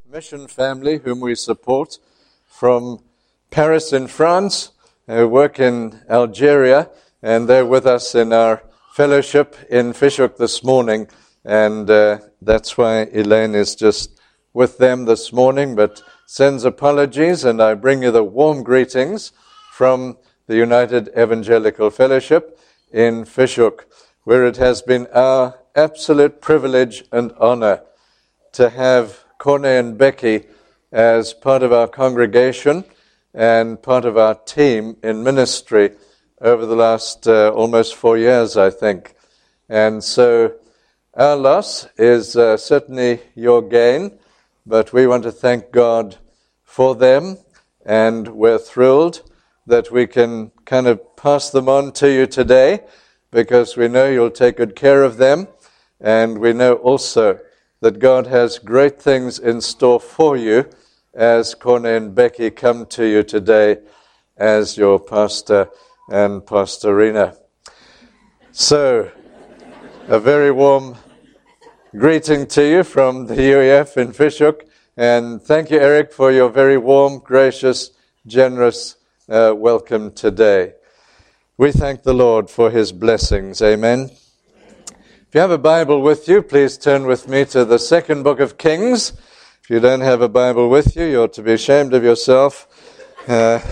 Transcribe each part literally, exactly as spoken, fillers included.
mission family whom we support from Paris in France, who work in Algeria, and they're with us in our fellowship in Fishhook this morning, and uh, that's why Elaine is just with them this morning, but sends apologies, and I bring you the warm greetings from the United Evangelical Fellowship in Fishhook, where it has been our absolute privilege and honor to have Corne and Becky as part of our congregation and part of our team in ministry over the last uh, almost four years, I think. And so our loss is uh, certainly your gain, but we want to thank God for them, and we're thrilled that we can kind of pass them on to you today, because we know you'll take good care of them, and we know also that God has great things in store for you as Corne and Becky come to you today as your pastor and pastorina. So, a very warm greeting to you from the U E F in Fishhook, and thank you, Eric, for your very warm, gracious, generous uh, welcome today. We thank the Lord for his blessings. Amen. If you have a Bible with you, please turn with me to the second book of Kings. If you don't have a Bible with you, you ought to be ashamed of yourself. Uh,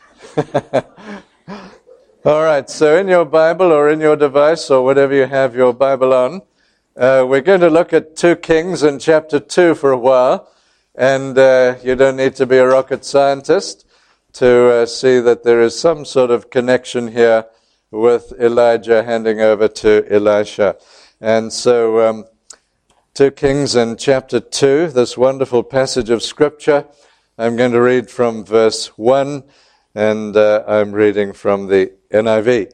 all right, so in your Bible or in your device or whatever you have your Bible on, uh, we're going to look at two Kings in chapter two for a while. And uh, you don't need to be a rocket scientist to uh, see that there is some sort of connection here with Elijah handing over to Elisha. And so, um, two Kings in chapter two, this wonderful passage of Scripture. I'm going to read from verse one, and uh, I'm reading from the N I V.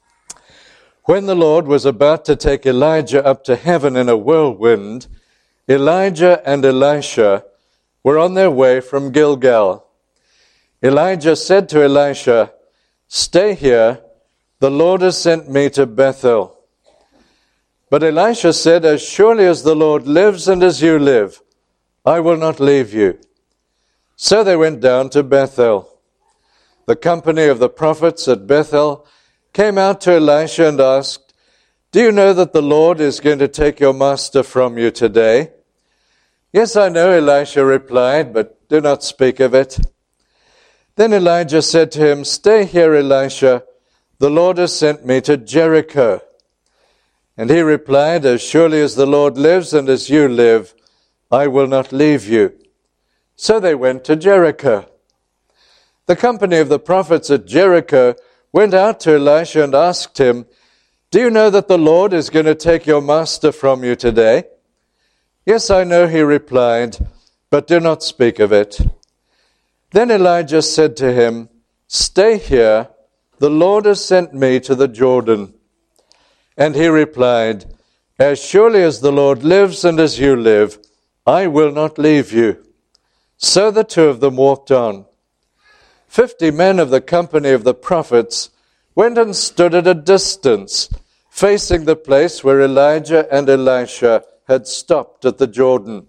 When the Lord was about to take Elijah up to heaven in a whirlwind, Elijah and Elisha were on their way from Gilgal. Elijah said to Elisha, "Stay here, the Lord has sent me to Bethel." But Elisha said, "As surely as the Lord lives and as you live, I will not leave you." So they went down to Bethel. The company of the prophets at Bethel came out to Elisha and asked, "Do you know that the Lord is going to take your master from you today?" "Yes, I know," Elisha replied, "but do not speak of it." Then Elijah said to him, "Stay here, Elisha. The Lord has sent me to Jericho." And he replied, "As surely as the Lord lives and as you live, I will not leave you." So they went to Jericho. The company of the prophets at Jericho went out to Elisha and asked him, "Do you know that the Lord is going to take your master from you today?" "Yes, I know," he replied, "but do not speak of it." Then Elijah said to him, "Stay here, the Lord has sent me to the Jordan." And he replied, "As surely as the Lord lives and as you live, I will not leave you." So the two of them walked on. Fifty men of the company of the prophets went and stood at a distance, facing the place where Elijah and Elisha had stopped at the Jordan.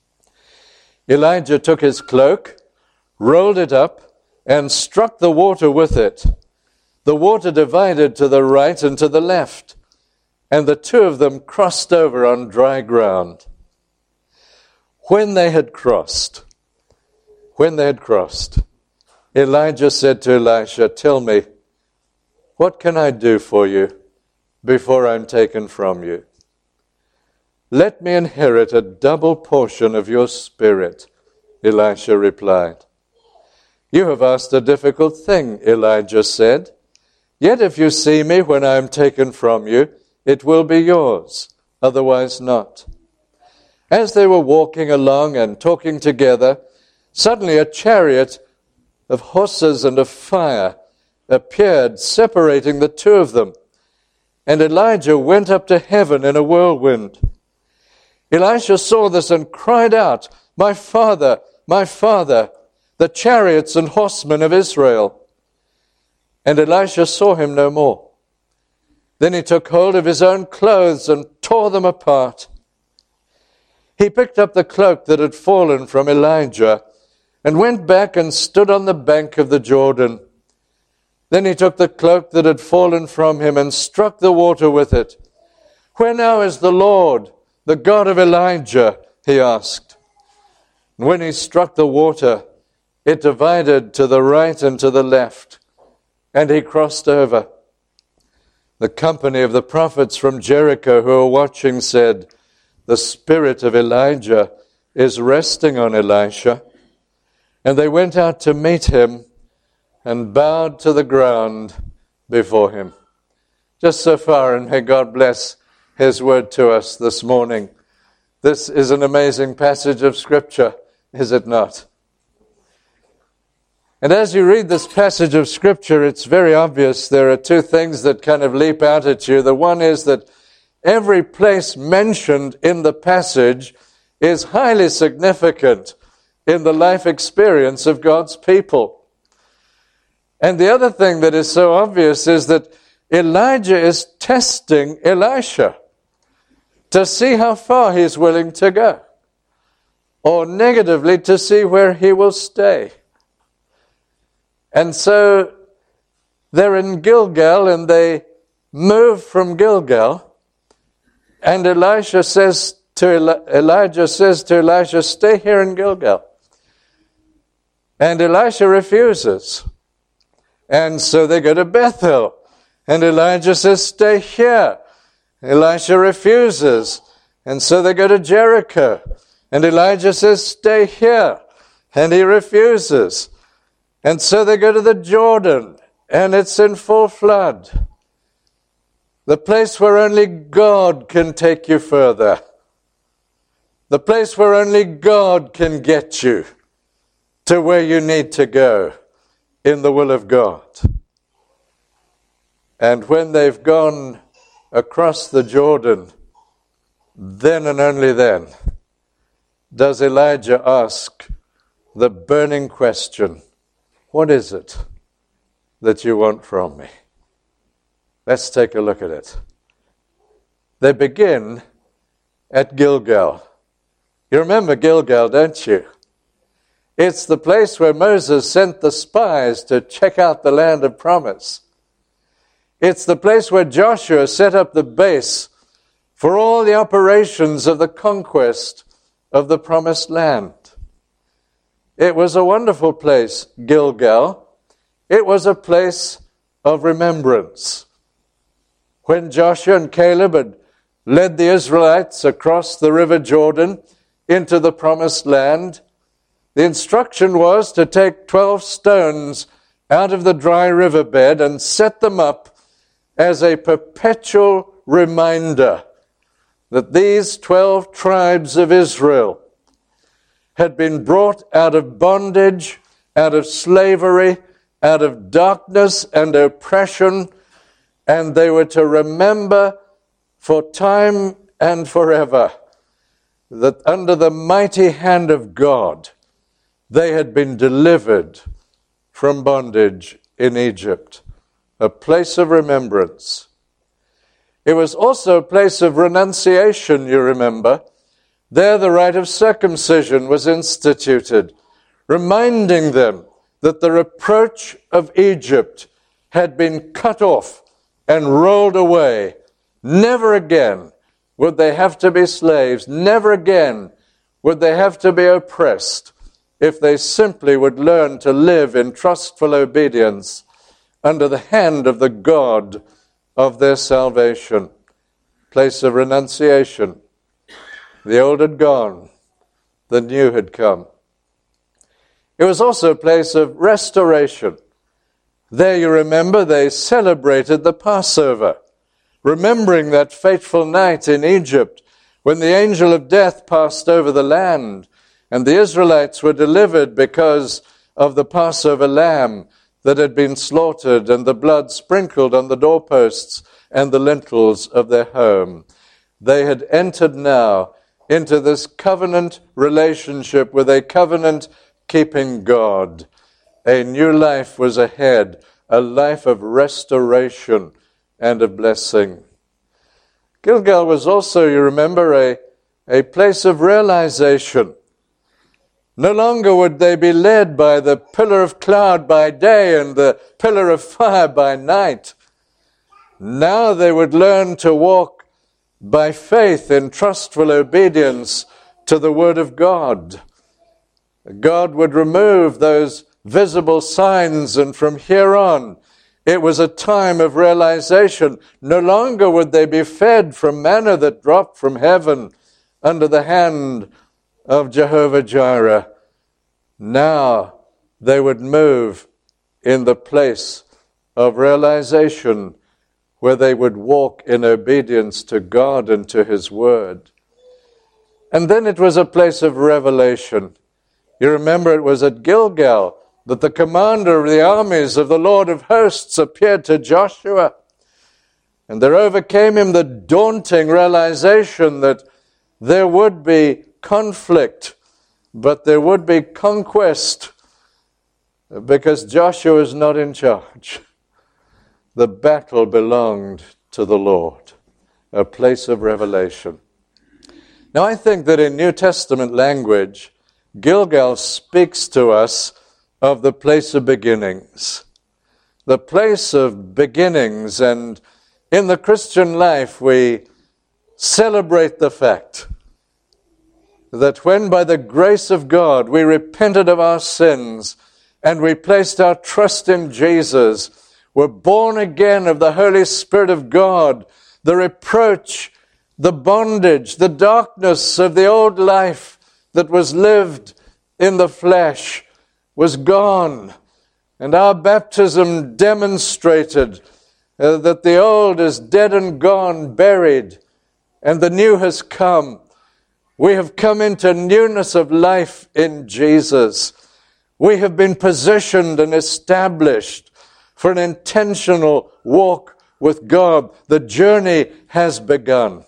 Elijah took his cloak, rolled it up, and struck the water with it. The water divided to the right and to the left, and the two of them crossed over on dry ground. When they had crossed, when they had crossed, Elijah said to Elisha, "Tell me, what can I do for you before I'm taken from you?" "Let me inherit a double portion of your spirit," Elisha replied. "You have asked a difficult thing," Elijah said. "Yet if you see me when I am taken from you, it will be yours, otherwise not." As they were walking along and talking together, suddenly a chariot of horses and of fire appeared, separating the two of them. And Elijah went up to heaven in a whirlwind. Elisha saw this and cried out, "My father, my father, the chariots and horsemen of Israel." And Elisha saw him no more. Then he took hold of his own clothes and tore them apart. he picked up the cloak that had fallen from Elijah and went back and stood on the bank of the Jordan. Then he took the cloak that had fallen from him and struck the water with it. "Where now is the Lord, the God of Elijah?" he asked. And when he struck the water, it divided to the right and to the left, and he crossed over. The company of the prophets from Jericho who were watching said, "The spirit of Elijah is resting on Elisha." And they went out to meet him and bowed to the ground before him. Just so far, and may God bless his word to us this morning. This is an amazing passage of Scripture, is it not? And as you read this passage of Scripture, it's very obvious there are two things that kind of leap out at you. The one is that every place mentioned in the passage is highly significant in the life experience of God's people. And the other thing that is so obvious is that Elijah is testing Elisha to see how far he's willing to go, or negatively to see where he will stay. And so they're in Gilgal and they move from Gilgal, and Elisha says to Eli- Elijah says to Elisha, "Stay here in Gilgal." And Elisha refuses. And so they go to Bethel. And Elijah says, "Stay here." Elisha refuses. And so they go to Jericho. And Elijah says, "Stay here." And he refuses. And so they go to the Jordan. And it's in full flood. The place where only God can take you further. The place where only God can get you to where you need to go in the will of God. And when they've gone across the Jordan, then and only then does Elijah ask the burning question, "What is it that you want from me?" Let's take a look at it. They begin at Gilgal. You remember Gilgal, don't you? It's the place where Moses sent the spies to check out the land of promise. It's the place where Joshua set up the base for all the operations of the conquest of the promised land. It was a wonderful place, Gilgal. It was a place of remembrance. When Joshua and Caleb had led the Israelites across the river Jordan into the promised land, the instruction was to take twelve stones out of the dry riverbed and set them up as a perpetual reminder that these twelve tribes of Israel had been brought out of bondage, out of slavery, out of darkness and oppression, and they were to remember for time and forever that under the mighty hand of God, they had been delivered from bondage in Egypt, a place of remembrance. It was also a place of renunciation, you remember. There the rite of circumcision was instituted, reminding them that the reproach of Egypt had been cut off and rolled away. Never again would they have to be slaves. Never again would they have to be oppressed if they simply would learn to live in trustful obedience under the hand of the God of their salvation. Place of renunciation. The old had gone, the new had come. It was also a place of restoration. There, you remember, they celebrated the Passover, remembering that fateful night in Egypt when the angel of death passed over the land, and the Israelites were delivered because of the Passover lamb that had been slaughtered and the blood sprinkled on the doorposts and the lintels of their home. They had entered now into this covenant relationship with a covenant-keeping God. A new life was ahead, a life of restoration and of blessing. Gilgal was also, you remember, a a place of realization. No longer would they be led by the pillar of cloud by day and the pillar of fire by night. Now they would learn to walk by faith in trustful obedience to the Word of God. God would remove those visible signs, and from here on, it was a time of realization. No longer would they be fed from manna that dropped from heaven under the hand of Jehovah Jireh. Now they would move in the place of realization where they would walk in obedience to God and to His Word. And then it was a place of revelation. You remember it was at Gilgal that the commander of the armies of the Lord of hosts appeared to Joshua. And there overcame him the daunting realization that there would be conflict, but there would be conquest, because Joshua is not in charge. The battle belonged to the Lord, a place of revelation. Now I think that in New Testament language, Gilgal speaks to us of the place of beginnings. The place of beginnings, and in the Christian life we celebrate the fact that when by the grace of God we repented of our sins and we placed our trust in Jesus, were born again of the Holy Spirit of God, the reproach, the bondage, the darkness of the old life that was lived in the flesh was gone. And our baptism demonstrated uh, that the old is dead and gone, buried, and the new has come. We have come into newness of life in Jesus. We have been positioned and established for an intentional walk with God. The journey has begun.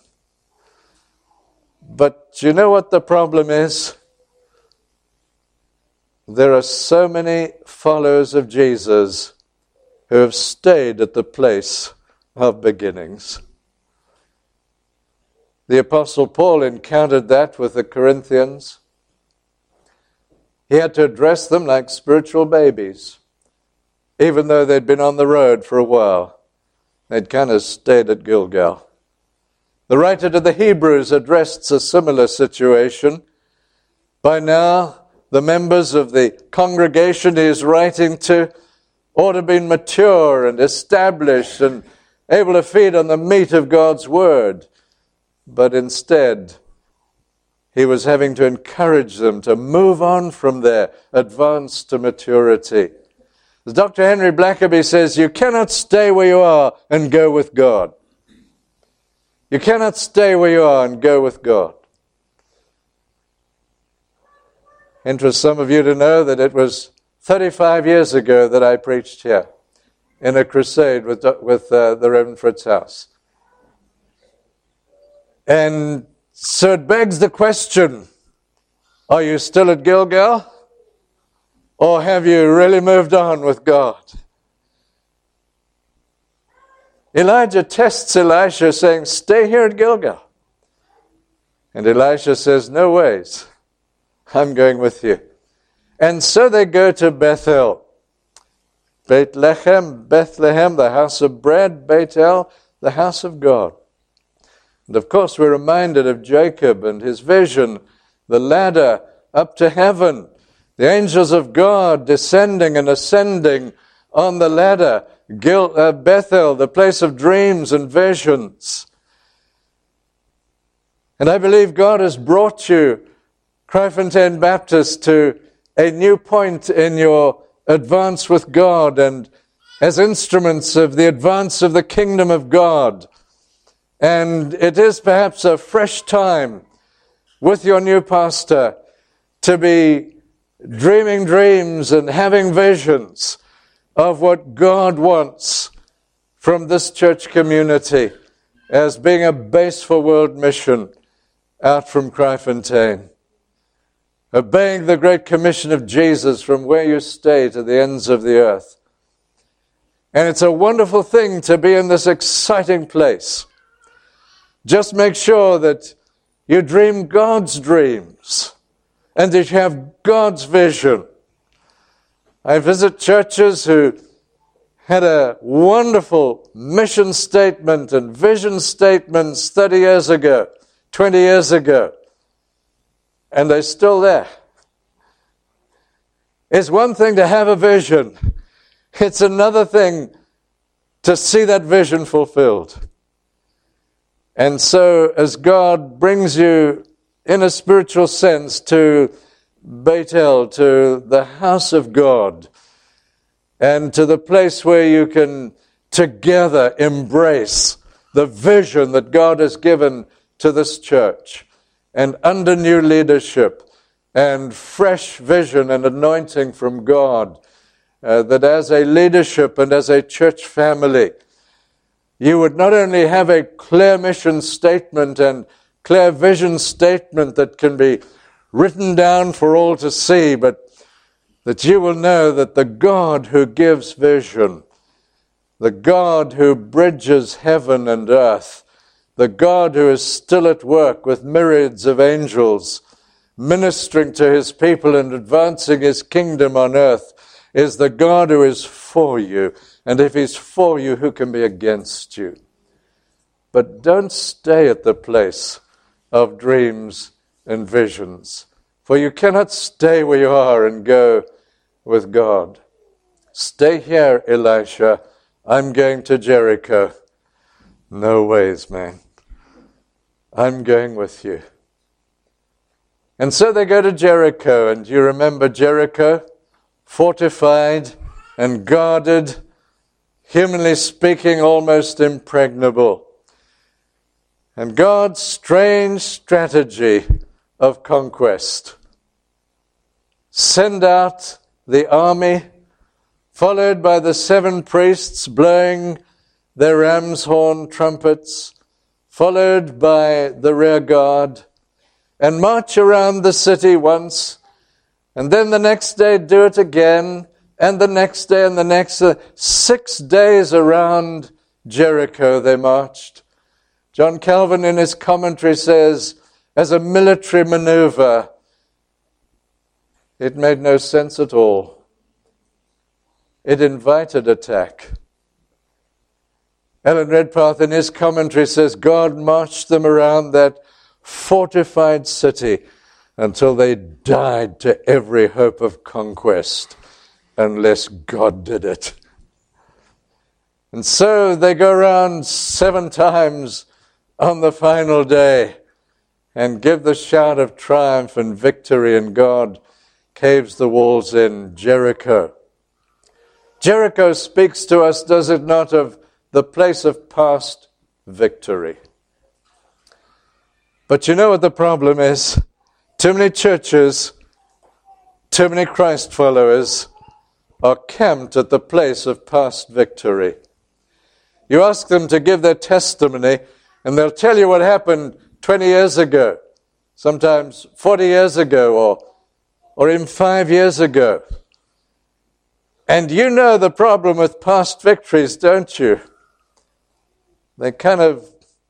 But you know what the problem is? There are so many followers of Jesus who have stayed at the place of beginnings. The Apostle Paul encountered that with the Corinthians. He had to address them like spiritual babies. Even though they'd been on the road for a while, they'd kind of stayed at Gilgal. The writer to the Hebrews addressed a similar situation. By now, the members of the congregation he is writing to ought to have been mature and established and able to feed on the meat of God's Word. But instead, he was having to encourage them to move on from there, advance to maturity. As Doctor Henry Blackaby says, you cannot stay where you are and go with God. You cannot stay where you are and go with God. Interest some of you to know that it was thirty-five years ago that I preached here in a crusade with, with uh, the Reverend Fritz House. And so it begs the question, are you still at Gilgal? Or have you really moved on with God? Elijah tests Elisha saying, stay here at Gilgal. And Elisha says, no ways. I'm going with you. And so they go to Bethel. Bethlehem, Bethlehem, the house of bread. Bethel, the house of God. And of course we're reminded of Jacob and his vision, the ladder up to heaven. The angels of God descending and ascending on the ladder. Gil, uh, Bethel, the place of dreams and visions. And I believe God has brought you, Kryfontein Baptist, to a new point in your advance with God and as instruments of the advance of the kingdom of God. And it is perhaps a fresh time with your new pastor to be dreaming dreams and having visions of what God wants from this church community as being a base for world mission out from Kryfontein. Obeying the great commission of Jesus from where you stay to the ends of the earth. And it's a wonderful thing to be in this exciting place. Just make sure that You dream God's dreams, and that you have God's vision. I visit churches who had a wonderful mission statement and vision statements thirty years ago, twenty years ago, and they're still there. It's one thing to have a vision. It's another thing to see that vision fulfilled. And so as God brings you in a spiritual sense to Bethel, to the house of God, and to the place where you can together embrace the vision that God has given to this church, and under new leadership and fresh vision and anointing from God, uh, that as a leadership and as a church family, you would not only have a clear mission statement and clear vision statement that can be written down for all to see, but that you will know that the God who gives vision, the God who bridges heaven and earth, the God who is still at work with myriads of angels, ministering to his people and advancing his kingdom on earth, is the God who is for you. And if he's for you, who can be against you? But don't stay at the place of dreams and visions, for you cannot stay where you are and go with God. Stay here, Elisha. I'm going to Jericho. No ways, man. I'm going with you. And so they go to Jericho, and you remember Jericho, fortified and guarded, humanly speaking, almost impregnable. And God's strange strategy of conquest. Send out the army, followed by the seven priests blowing their ram's horn trumpets, followed by the rear guard, and march around the city once, and then the next day do it again, and the next day and the next. Uh, six days around Jericho they marched. John Calvin in his commentary says, as a military maneuver, it made no sense at all. It invited attack. Ellen Redpath in his commentary says, God marched them around that fortified city until they died to every hope of conquest, unless God did it. And so they go around seven times on the final day and give the shout of triumph and victory, and God caves the walls in Jericho. Jericho speaks to us, does it not, of the place of past victory. But you know what the problem is? Too many churches, too many Christ followers are camped at the place of past victory. You ask them to give their testimony, and they'll tell you what happened twenty years ago, sometimes forty years ago, or, or even five years ago. And you know the problem with past victories, don't you? They kind of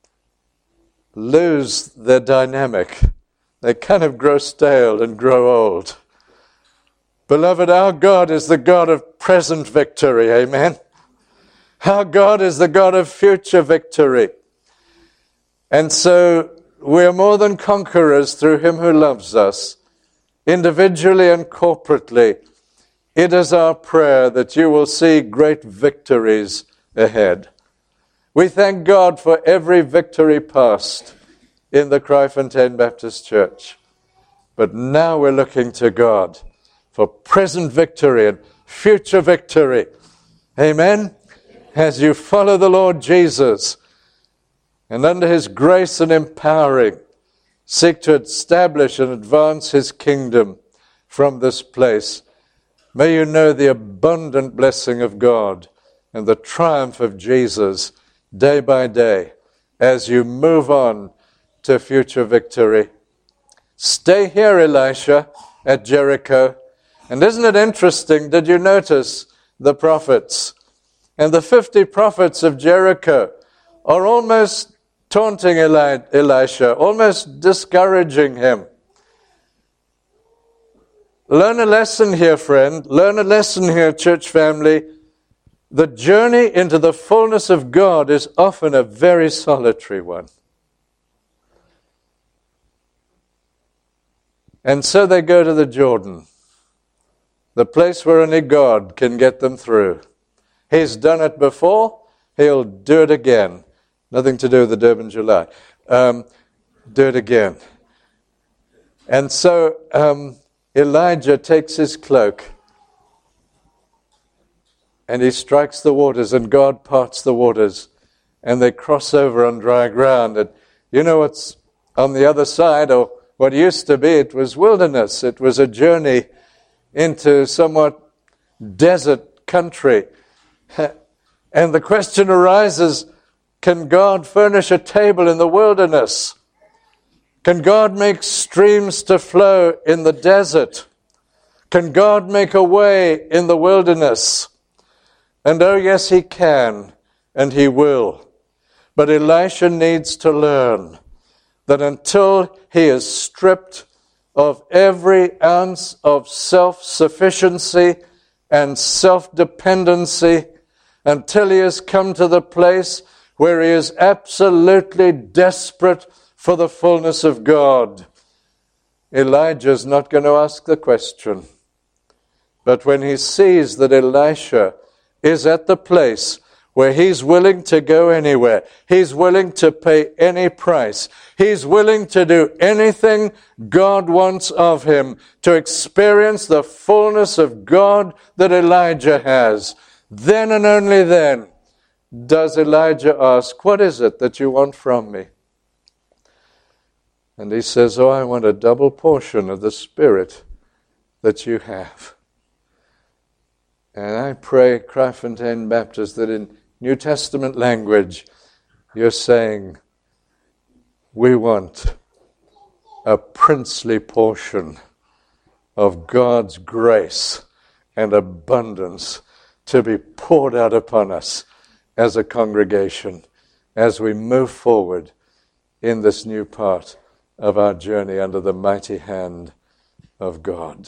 lose their dynamic. They kind of grow stale and grow old. Beloved, our God is the God of present victory, amen? Our God is the God of future victory. And so we are more than conquerors through him who loves us, individually and corporately. It is our prayer that you will see great victories ahead. We thank God for every victory past in the Kraaifontein Baptist Church. But now we're looking to God for present victory and future victory. Amen? As you follow the Lord Jesus and under his grace and empowering, seek to establish and advance his kingdom from this place. May you know the abundant blessing of God and the triumph of Jesus day by day as you move on to future victory. Stay here, Elisha, at Jericho. And isn't it interesting, did you notice the prophets? And the fifty prophets of Jericho are almost taunting Eli- Elisha, almost discouraging him. Learn a lesson here, friend. Learn a lesson here, church family. The journey into the fullness of God is often a very solitary one. And so they go to the Jordan, the place where only God can get them through. He's done it before, he'll do it again. Nothing to do with the Durban July. Um, do it again. And so um, Elijah takes his cloak and he strikes the waters, and God parts the waters, and they cross over on dry ground. And you know what's on the other side, or what used to be, it was wilderness. It was a journey into somewhat desert country. And the question arises, can God furnish a table in the wilderness? Can God make streams to flow in the desert? Can God make a way in the wilderness? And oh yes, he can, and he will. But Elisha needs to learn that until he is stripped of every ounce of self-sufficiency and self-dependency, until he has come to the place where he is absolutely desperate for the fullness of God, Elijah is not going to ask the question. But when he sees that Elisha is at the place where he's willing to go anywhere, he's willing to pay any price, he's willing to do anything God wants of him to experience the fullness of God that Elijah has, then and only then does Elijah ask, what is it that you want from me? And he says, oh, I want a double portion of the Spirit that you have. And I pray, Kraaifontein Baptist, that in New Testament language, you're saying, we want a princely portion of God's grace and abundance to be poured out upon us as a congregation as we move forward in this new part of our journey under the mighty hand of God.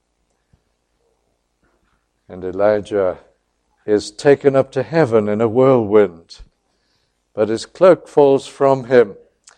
And Elijah is taken up to heaven in a whirlwind, but his cloak falls from him.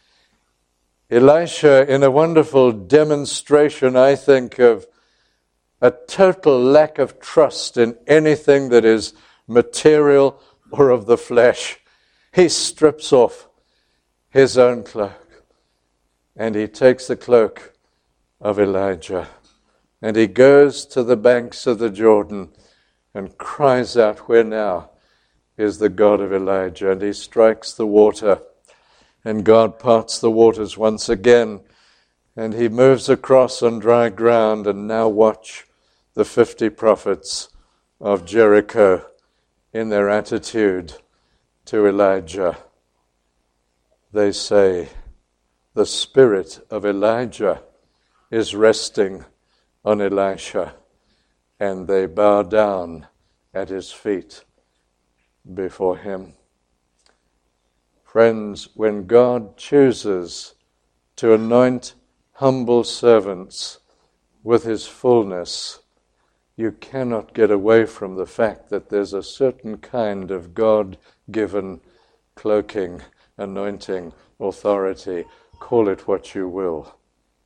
Elisha, in a wonderful demonstration, I think, of a total lack of trust in anything that is material or of the flesh, he strips off his own cloak and he takes the cloak of Elijah and he goes to the banks of the Jordan and cries out, where now is the God of Elijah? And he strikes the water, and God parts the waters once again, and he moves across on dry ground. And now watch the fifty prophets of Jericho in their attitude to Elijah. They say, the spirit of Elijah is resting on Elisha. And they bow down at his feet before him. Friends, when God chooses to anoint humble servants with his fullness, you cannot get away from the fact that there's a certain kind of God-given cloaking, anointing, authority. Call it what you will.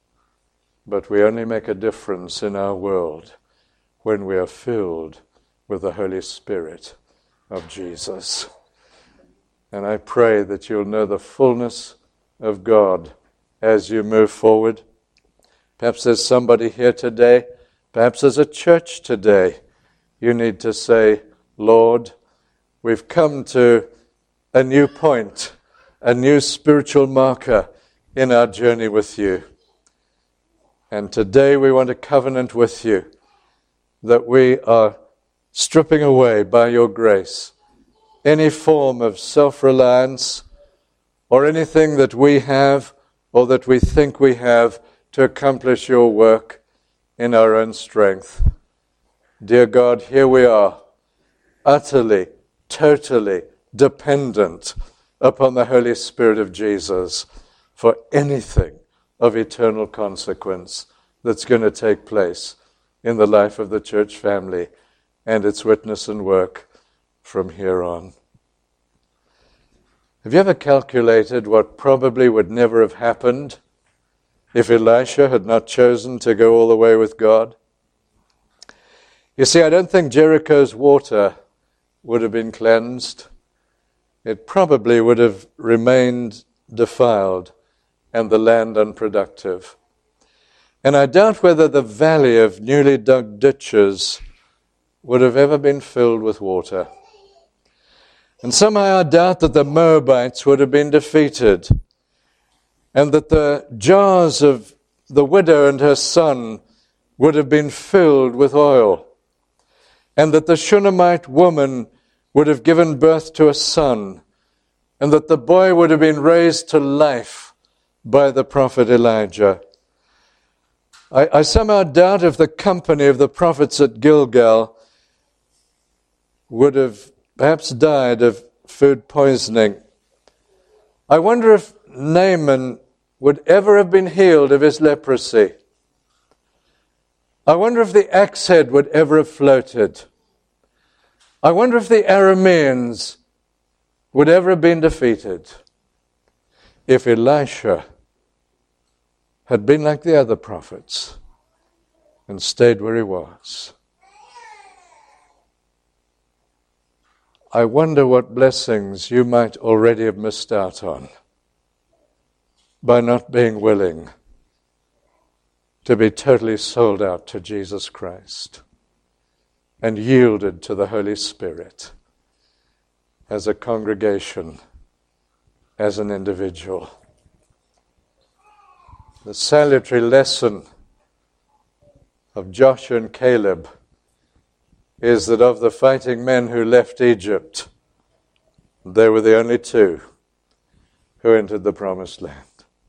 But we only make a difference in our world when we are filled with the Holy Spirit of Jesus. And I pray that you'll know the fullness of God as you move forward. Perhaps there's somebody here today, perhaps there's a church today. You need to say, Lord, we've come to a new point, a new spiritual marker in our journey with you. And today we want to covenant with you that we are stripping away by your grace any form of self-reliance or anything that we have or that we think we have to accomplish your work in our own strength. Dear God, here we are, utterly, totally dependent upon the Holy Spirit of Jesus for anything of eternal consequence that's going to take place in the life of the church family and its witness and work from here on. Have you ever calculated what probably would never have happened if Elisha had not chosen to go all the way with God? You see, I don't think Jericho's water would have been cleansed. It probably would have remained defiled and the land unproductive. And I doubt whether the valley of newly dug ditches would have ever been filled with water. And somehow I doubt that the Moabites would have been defeated, and that the jars of the widow and her son would have been filled with oil, and that the Shunammite woman would have given birth to a son, and that the boy would have been raised to life by the prophet Elijah. I, I somehow doubt if the company of the prophets at Gilgal would have perhaps died of food poisoning. I wonder if Naaman would ever have been healed of his leprosy. I wonder if the axe head would ever have floated. I wonder if the Arameans would ever have been defeated if Elisha had been like the other prophets and stayed where he was. I wonder what blessings you might already have missed out on by not being willing to be totally sold out to Jesus Christ and yielded to the Holy Spirit as a congregation, as an individual. The salutary lesson of Joshua and Caleb is that of the fighting men who left Egypt, they were the only two who entered the promised land.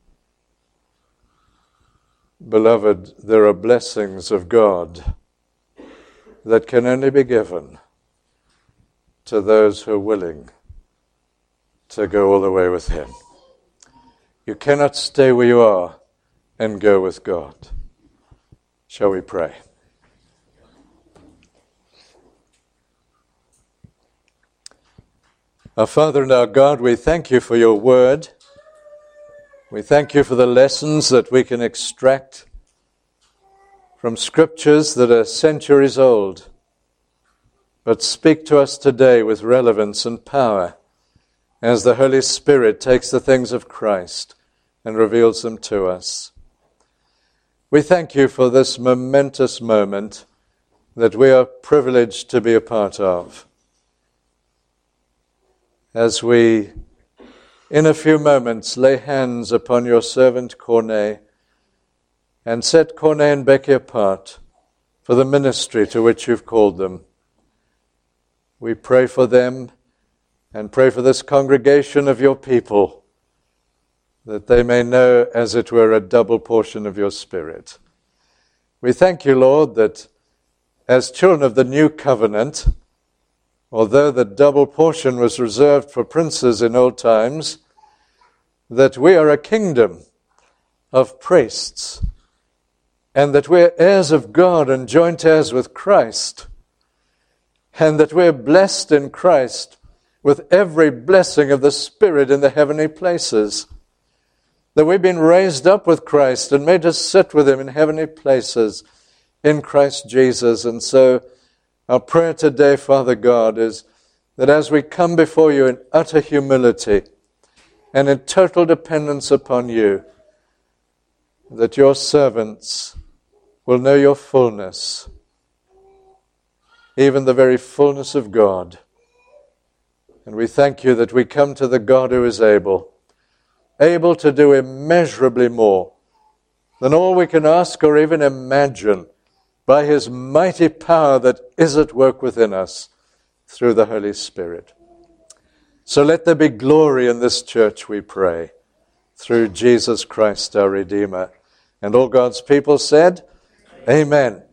Beloved, there are blessings of God that can only be given to those who are willing to go all the way with Him. You cannot stay where you are and go with God. Shall we pray? Our Father and our God, we thank you for your word. We thank you for the lessons that we can extract from scriptures that are centuries old, but speak to us today with relevance and power as the Holy Spirit takes the things of Christ and reveals them to us. We thank you for this momentous moment that we are privileged to be a part of. As we, in a few moments, lay hands upon your servant Corney and set Corney and Becky apart for the ministry to which you've called them, we pray for them and pray for this congregation of your people, that they may know, as it were, a double portion of your Spirit. We thank you, Lord, that as children of the new covenant, although the double portion was reserved for princes in old times, that we are a kingdom of priests, and that we're heirs of God and joint heirs with Christ, and that we're blessed in Christ with every blessing of the Spirit in the heavenly places, that we've been raised up with Christ and made to sit with Him in heavenly places in Christ Jesus. And so our prayer today, Father God, is that as we come before you in utter humility and in total dependence upon you, that your servants will know your fullness, even the very fullness of God. And we thank you that we come to the God who is able, able to do immeasurably more than all we can ask or even imagine, by His mighty power that is at work within us through the Holy Spirit. So let there be glory in this church, we pray, through Jesus Christ our Redeemer. And all God's people said, Amen.